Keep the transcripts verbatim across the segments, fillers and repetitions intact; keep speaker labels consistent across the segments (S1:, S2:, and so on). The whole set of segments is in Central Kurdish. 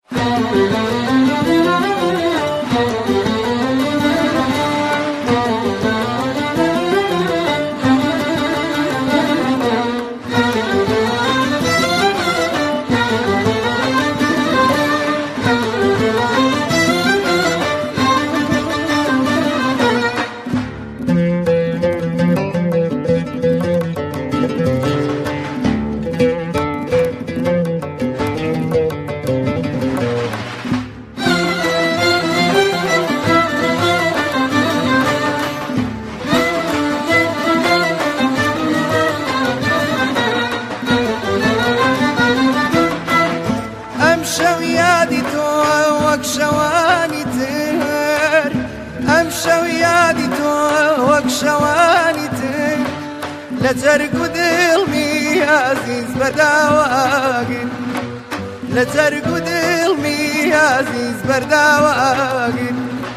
S1: لترقد المي عزيز برداواقل لترقد المي عزيز برداواقل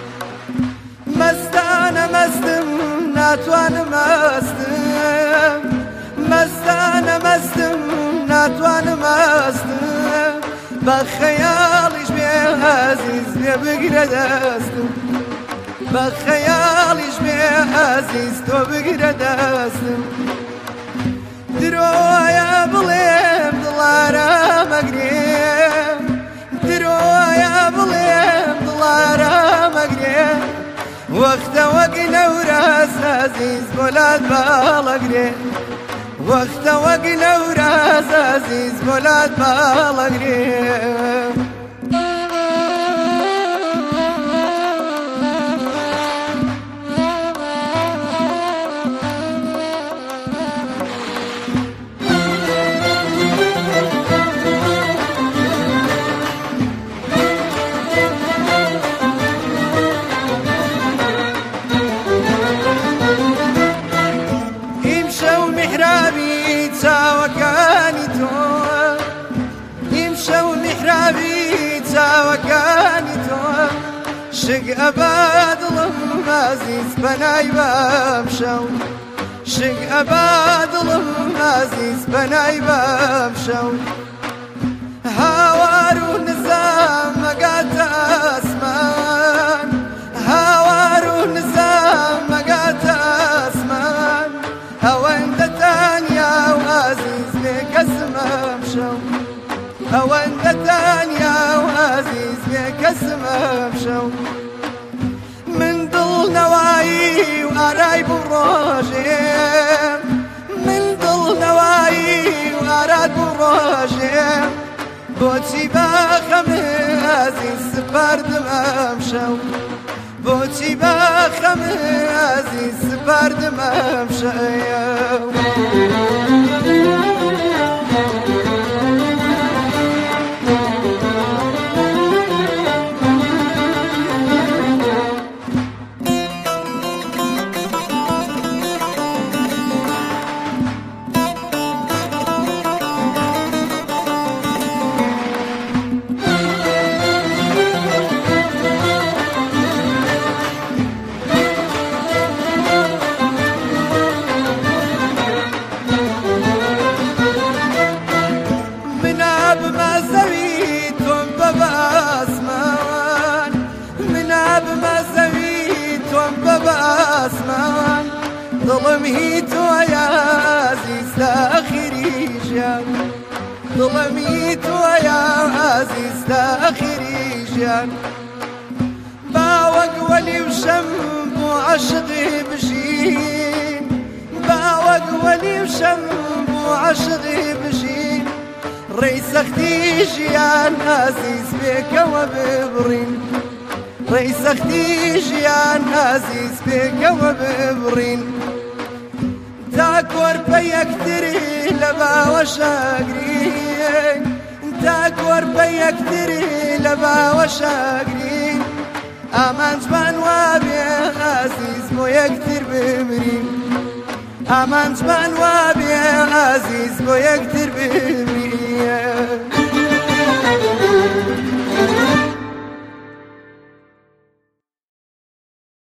S1: مستانا مستم ناتوان مستم مستانا مستم ناتوان مستم بخيالش بيه عزيز بيه بقرا دستم بخيالش بيه عزيز تو بقرا دستم درويا بليم دلارا مقريم درويا بليم دلارا مقريم وقت وقنا وراس عزيز بولاد بالقريم وقت وقنا وراس عزيز بولاد بالقريم شق أباد ظلم عزيز بناي بامشو شق أباد ظلم عزيز بناي بامشو هاوار ونزام مقات أسمان هاوار ونزام مقات أسمان هوان دتانيا وعزيز لك اسمام شو هوان دتانيا وعزيز لك اسمام شو من ضل نواي وأراي براجم من ضل نواي وأراد براجم بوتي باخم عزيز سبار دمام شو بوتي باخم عزيز سبار دمام شو ظلم هيتو يا عزيز لآخري جان ظلم هيتو يا عزيز لآخري جان باوق ولي وشم وعشقي بجين باوق ولي وشم وعشقي بجين ريس اختي جيان عزيز بك وببرين ريس اختي جيان عزيز بك وببرين تاكور بيكتري لبا وشاقرين تاكور بيكتري لبا وشاقرين امان جبان وابي عزيز بو يكتر بمرين امان جبان وابي عزيز بو يكتر بمرين